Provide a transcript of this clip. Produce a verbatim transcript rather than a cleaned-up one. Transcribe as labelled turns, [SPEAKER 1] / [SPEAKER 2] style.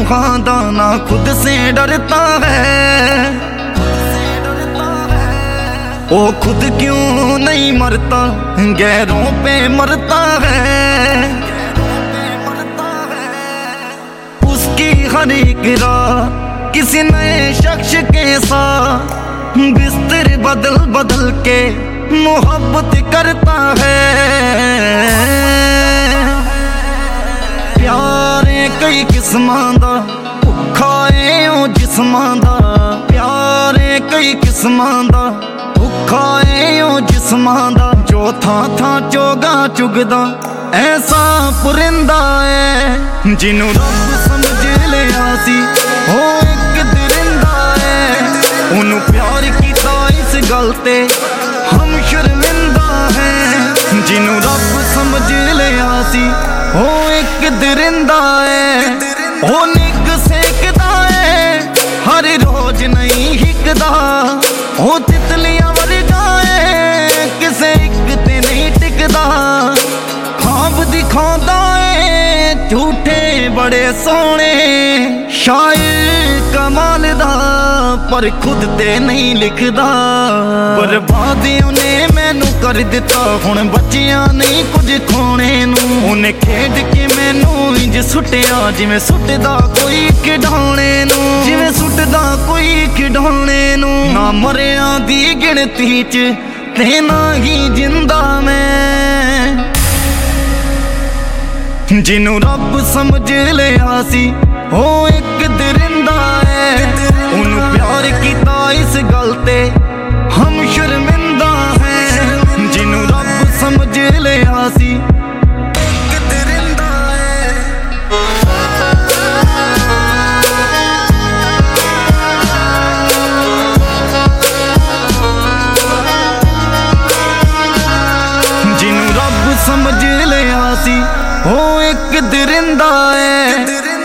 [SPEAKER 1] खादा ना खुद से डरता है। वो खुद क्यों नहीं मरता, गैरों पे मरता है। उसकी हर एक राह किसी नए शख्स के साथ बिस्तर बदल बदल के मोहब्बत करता है। प्यारे कई किस्मां दा भुखा है ओ जिस्मां दा, प्यारे कई किस्मां दा भुखा है ओ जिस्मां दा। जो थां थां चोगा चुगदा ऐसा पुरिंदा है, जिन्नू रब समझ लिया सी ओ एक दरिंदा है। उन्नू प्यार कीता इस गल ते हम शर्मिंदा है, जिन्नू रब समझ लिया सी ओ एक दरिंदा है। ओ निग सेकदा है हर रोज नहीं हिकदा, ओ तितलियां वर्गा है किसे एक ते नहीं टिकदा। ख्वाब दिखांदा है झूठे बड़े सोहने, शायर कमाल दा पर खुद ते नहीं लिखदा। बर्बाद उन्हें मैनू कर दिता, हुण बचिया नहीं कुछ खोने नू। उन्हें खेड के मैनू इंज सुटिया जिवें सुटदा कोई खिडौने नू, जिवें सुटदा कोई खिडौने नू। ना मरिया दी गिणती च ते ना ही जिंदा मैं, जिन्नू रब समझ लिया सी ओ एक दरिंदा है। उन्नू प्यार कीता इस गल ते हम शर्मिंदा है, जिन्नू रब समझ लिया सी एक दरिंदा है। जिन्नू रब समझ लिया सी ओ एक दरिंदा है।